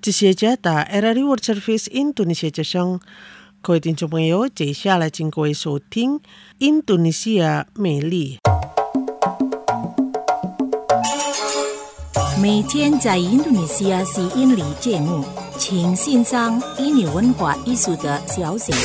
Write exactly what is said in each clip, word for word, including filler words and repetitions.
这些家的 R R I World Service Indonesia 之声，各位听众朋友，接下来请各位收听印度尼西亚美丽。 每天在印度尼西亚是印尼节目，请欣赏印尼文化艺术的消息。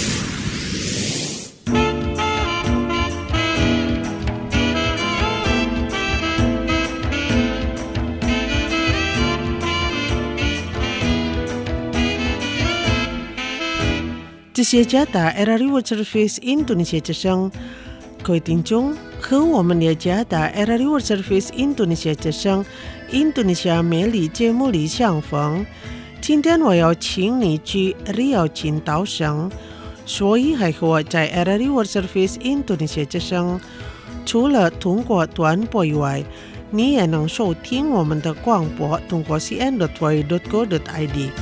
这些家的 R R I World Service Indonesia 之声，各位听众和我们的家的 R R I World Service Indonesia 之声印度尼西亚美丽节目里相逢。今天我要请你去Riau群岛省，所以还和我在 R R I World Service Indonesia 之声，除了通过短波以外，你也能收听我们的广播，通过 c n dot y dot go dot i d。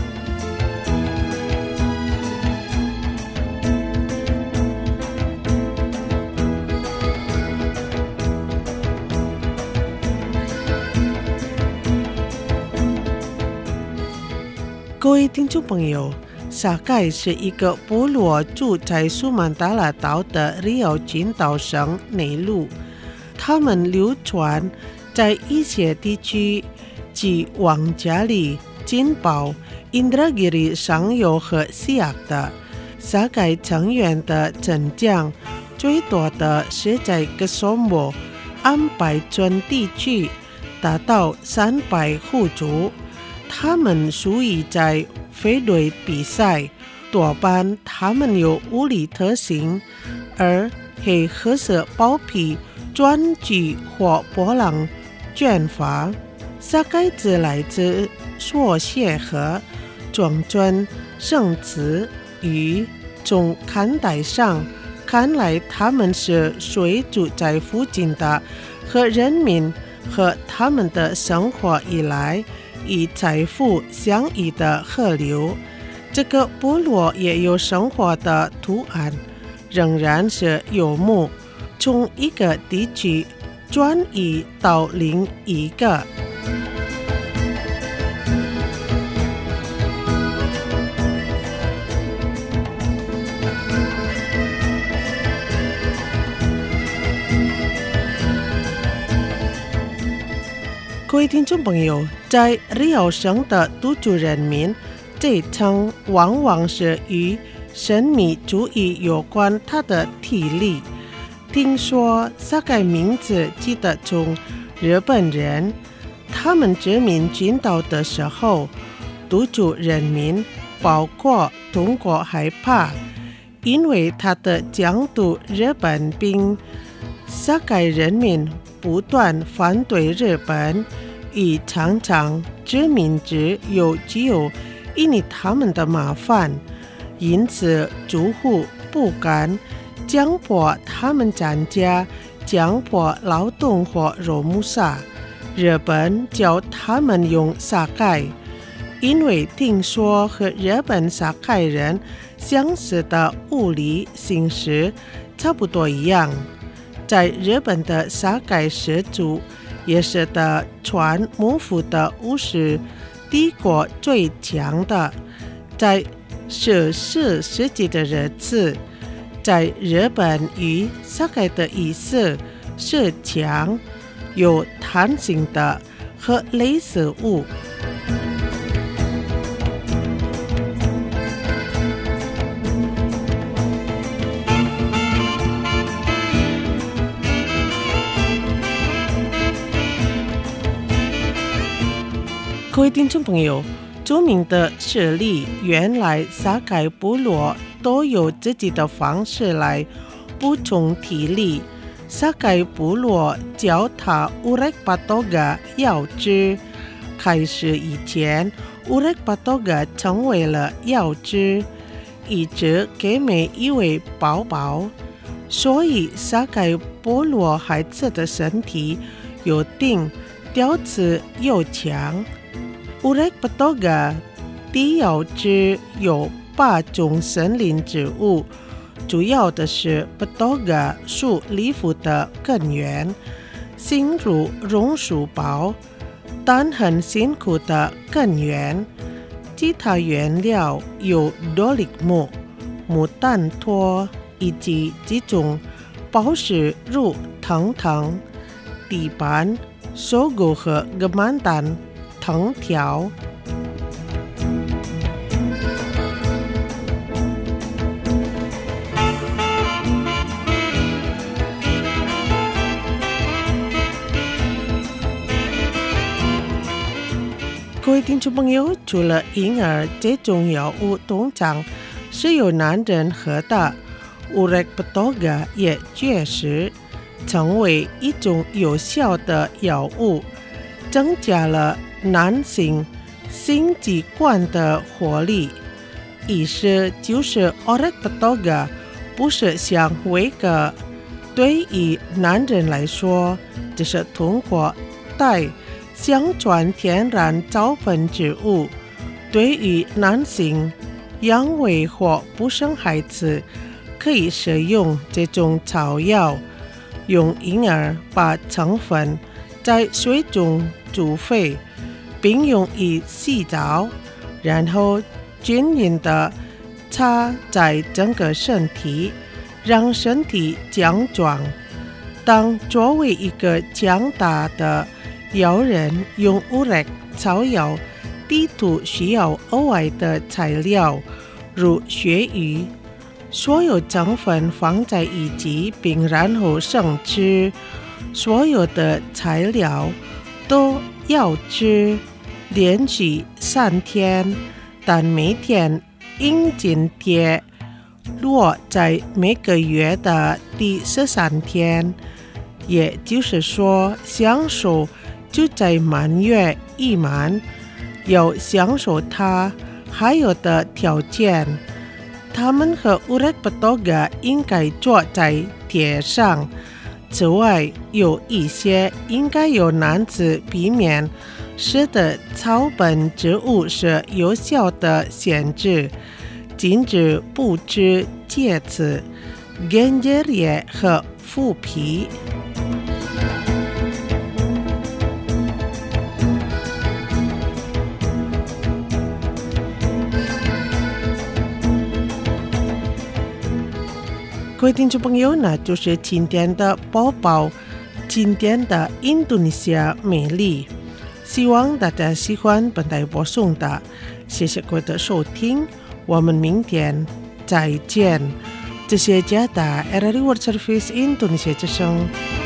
各位听众朋友，萨盖是一个部落，住在苏曼达拉岛的Riau群岛省内陆。他们流传在一些地区，即王加里、金宝、Indragiri上游和西亚的。萨盖成员的增长最多的是在格索莫、安拜村地区，达到三百户族。他们属于在飞队比赛，多半他们有物理特性，而黑褐色包皮、专具或波浪卷发。萨盖子来自缩写和庄村生词语，从看台上看来，他们是随住在附近的和人民和他们的生活以来以财富相依的河流。这个部落也有生活的图案，仍然是游牧，从一个地区转移到另一个。各位听众朋友，在Riau省的土著人民，这一层往往是与神秘主义有关他的体力。听说萨盖名字记得从日本人，他们殖民群岛的时候，土著人民包括中国害怕，因为他的疆土日本兵，萨盖人民不断反对日本，以常常殖民者有具有引起他们的麻烦，因此住户不敢强迫他们参加强迫劳动或肉木萨。日本叫他们用萨盖，因为听说和日本萨盖人相似的物理形式差不多一样。在日本的萨盖氏族也是的传幕府的武士帝国最强的。在十四世纪的日子，在日本与萨盖的意思是强、有弹性的和类似物。各位听众朋友，著名的势力原来萨盖部落都有自己的方式来补充体力。萨盖部落叫它 Urek Patoga 药汁，开始以前 Urek Patoga 成为了药汁，一直给每一位宝宝，所以萨盖部落孩子的身体又定调子又强。Urek Patoga 的药汁有八种森林植物，主要的是 Patoga 树里夫的根源，心如榕树包，但很辛苦的根源。 其他原料有多力木、牡丹托以及几种宝石如藤藤、地板、收购和格曼丹藤条。各位听众朋友，除了婴儿这种药物通常是由男人喝的，Urek Patoga 也确实成为一种有效的药物，增加了男性性器官的活力。意思就是 Urek Patoga 不是像威格，对于男人来说，这是通过带相传天然草本植物，对于男性阳痿或不生孩子可以使用这种草药。用婴儿把成分在水中煮沸，并用以洗澡，然后均匀地擦在整个身体，让身体强壮。当作为一个强大的药人用 Urek 草药地图需要额外的材料，如鳕鱼，所有成分放在一起，并然后生吃。所有的材料都要吃，连续三天，但每天应津贴落在每个月的第十三天，也就是说，享受就在满月一满，要享受它还有的条件。他们和 Urek Patoga 应该坐在铁上。此外，有一些应该由男子避免吃的草本植物是有效的限制，禁止不吃芥子、根叶叶和腐皮。各位听众朋友，那就是今天的播报，今天的印度尼西亚美丽，希望大家喜欢本台播送的，谢谢各位的收听，我们明天再见。这是加达 R R I World Service Indonesia之声。